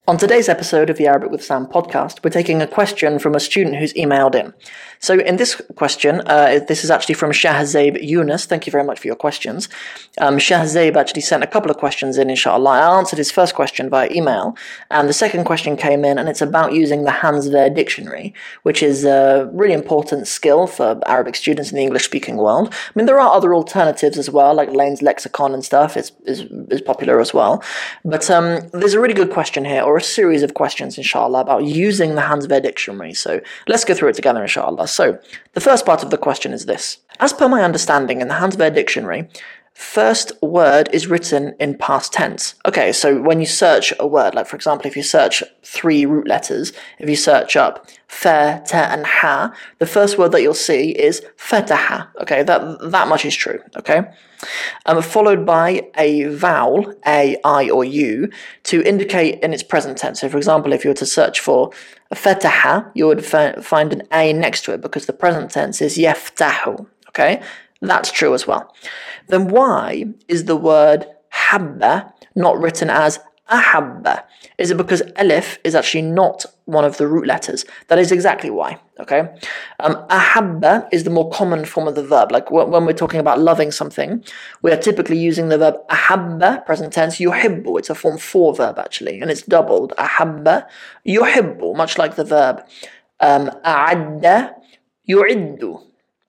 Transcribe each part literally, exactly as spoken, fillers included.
On today's episode of the Arabic with Sam podcast, we're taking a question from a student who's emailed in. So in this question, uh, this is actually from Shahzaib Yunus. Thank you very much for your questions. Um, Shahzaib actually sent a couple of questions in, inshallah. I answered his first question via email, and the second question came in, and it's about using the Hanswehr dictionary, which is a really important skill for Arabic students in the English-speaking world. I mean, there are other alternatives as well, like Lane's lexicon and stuff is, is, is popular as well. But um, there's a really good question here, or a series of questions, inshallah, about using the Hanswehr dictionary. So let's go through it together, inshallah. So the first part of the question is this. As per my understanding, in the Hanswehr dictionary, first word is written in past tense. Okay, so when you search a word, like for example, if you search three root letters, if you search up fa, ta, and ha, the first word that you'll see is fataha. Okay, that that much is true. Okay, um, followed by a vowel, a, I, or u, to indicate in its present tense. So, for example, if you were to search for fataha, you would f- find an a next to it because the present tense is yaftahu. Okay, that's true as well. Then why is the word habba not written as ahabba? Is it because alif is actually not one of the root letters? That is exactly why, okay? Um, ahabba is the more common form of the verb. Like when we're talking about loving something, we are typically using the verb ahabba, present tense, yuhibbu. It's a form four verb actually, and it's doubled. Ahabba, yuhibbu, much like the verb um, a'adda, yu'iddu.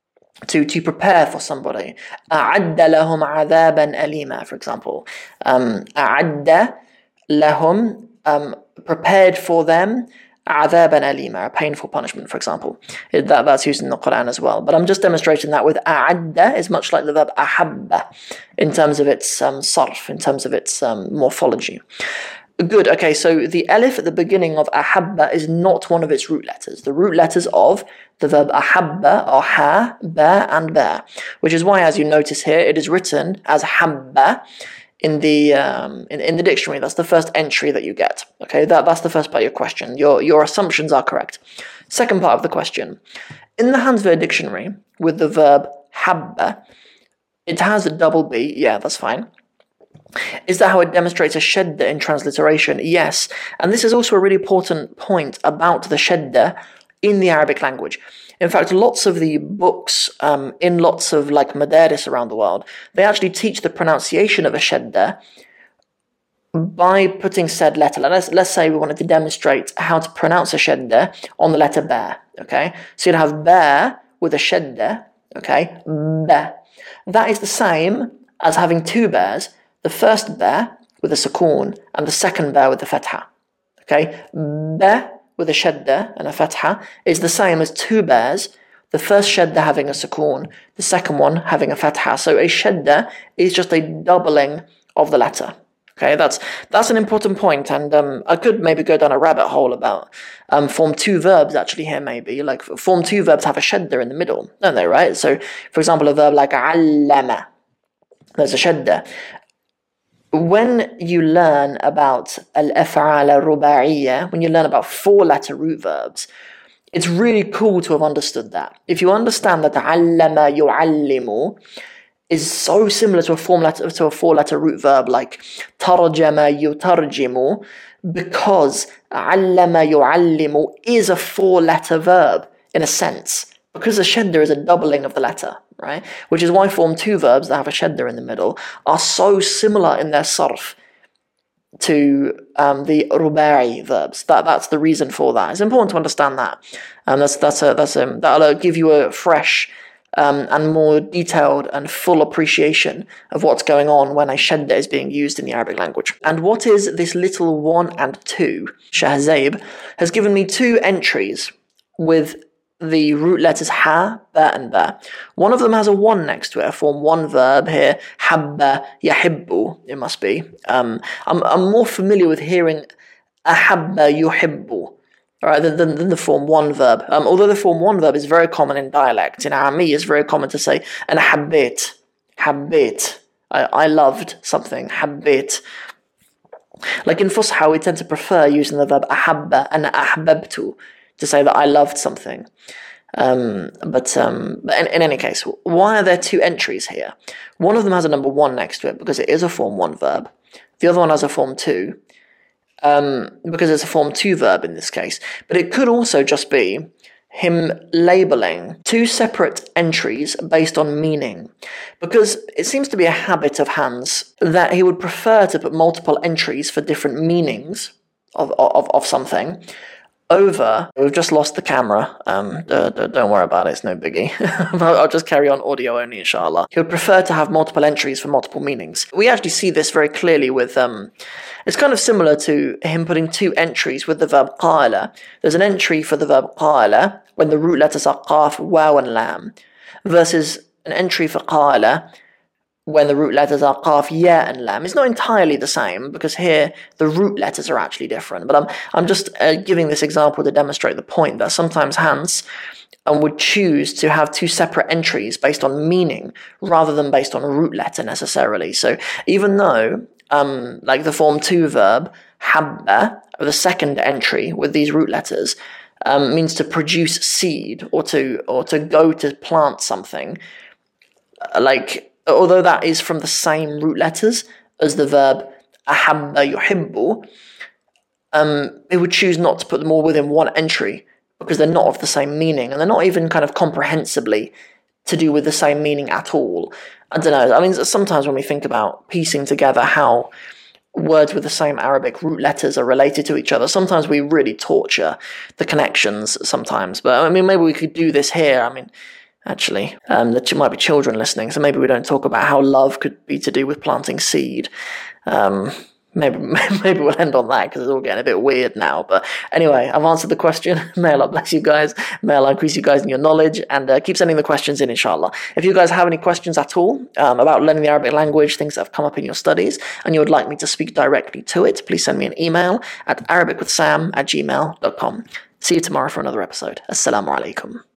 To, to prepare for somebody. أَعَدَّ لَهُمْ عَذَابًا أَلِيمًا, for example. Um, أَعَدَّ لَهُمْ, um, prepared for them, عَذَابًا أَلِيمًا, a painful punishment, for example. It, that, that's used in the Quran as well. But I'm just demonstrating that with أَعَدَّ is much like the verb أَحَبَّ in terms of its um, sarf, in terms of its um, morphology. Good, okay, so the alif at the beginning of ahabba is not one of its root letters. The root letters of the verb ahabba are ha, ba, and ba, which is why, as you notice here, it is written as habba in the um, in, in the dictionary. That's the first entry that you get. Okay, that, that's the first part of your question. Your, your assumptions are correct. Second part of the question. In the Hanswehr dictionary, with the verb habba, it has a double B, yeah, that's fine. Is that how it demonstrates a shadda in transliteration? Yes. And this is also a really important point about the shadda in the Arabic language. In fact, lots of the books um, in lots of like madaris around the world, they actually teach the pronunciation of a shadda by putting said letter. Let's, let's say we wanted to demonstrate how to pronounce a shadda on the letter ba. Okay? So you'd have ba with a shadda. Okay? Ba. That is the same as having two bears. The first ba with a sukoon and the second ba with a fatha. Okay? Ba with a shadda and a fatha is the same as two bears, the first shadda having a sukoon, the second one having a fatha. So a shadda is just a doubling of the letter. Okay, that's that's an important point, and um, I could maybe go down a rabbit hole about um, form two verbs actually here maybe. Like form two verbs have a shadda in the middle, don't they, right? So, for example, a verb like allama, there's a shadda. When you learn about al-af'al al-ruba'iyya, when you learn about four-letter root verbs, it's really cool to have understood that. If you understand that allama yu'allimu is so similar to a form letter to a four-letter root verb like tarjama yutarjimu, because allama yu'allimu is a four-letter verb in a sense, because the shadda is a doubling of the letter. Right? Which is why form two verbs that have a shadda in the middle are so similar in their sarf to um, the rubai verbs. That that's the reason for that. It's important to understand that. Um, that's that's a that's a that'll give you a fresh um, and more detailed and full appreciation of what's going on when a shadda is being used in the Arabic language. And what is this little one and two? Shahzaib has given me two entries with the root letters ha, ba, and ba. One of them has a one next to it, a form one verb here, habba, yahibbu, it must be. Um, I'm, I'm more familiar with hearing ahabba, yuhibbu, right, than, than, than the form one verb. Um, although the form one verb is very common in dialect. In Ami, it's very common to say, an habbit, habbit. I, I loved something, habbit. Like in Fusha, we tend to prefer using the verb ahabba and ahbabtu, to say that I loved something. Um, but um, but in, in any case, why are there two entries here? One of them has a number one next to it because it is a form one verb. The other one has a form two. um, because it's a form two verb in this case. But it could also just be him labeling two separate entries based on meaning, because it seems to be a habit of Hans that he would prefer to put multiple entries for different meanings of, of, of something over. We've just lost the camera. Um, uh, don't worry about it, it's no biggie. I'll just carry on audio only, inshallah. He would prefer to have multiple entries for multiple meanings. We actually see this very clearly with, um, it's kind of similar to him putting two entries with the verb qala. There's an entry for the verb qala when the root letters are qaf, waw, and lam, versus an entry for qala when the root letters are qaf, ya, and lam. It's not entirely the same, because here the root letters are actually different. But I'm I'm just uh, giving this example to demonstrate the point that sometimes Hans um, would choose to have two separate entries based on meaning rather than based on a root letter necessarily. So even though, um, like the form two verb, habba, the second entry with these root letters, um, means to produce seed or to or to go to plant something, like, although that is from the same root letters as the verb ahabba yuhibbu, um, it would choose not to put them all within one entry because they're not of the same meaning, and they're not even kind of comprehensively to do with the same meaning at all. I don't know, I mean, sometimes when we think about piecing together how words with the same Arabic root letters are related to each other, sometimes we really torture the connections sometimes. But I mean, maybe we could do this here. I mean, Actually, um, there might be children listening, so maybe we don't talk about how love could be to do with planting seed. Um, maybe maybe we'll end on that, because it's all getting a bit weird now. But anyway, I've answered the question. May Allah bless you guys. May Allah increase you guys in your knowledge, and uh, keep sending the questions in, inshallah. If you guys have any questions at all um, about learning the Arabic language, things that have come up in your studies, and you would like me to speak directly to it, please send me an email at arabicwithsam at gmail dot com. See you tomorrow for another episode. Assalamu alaikum.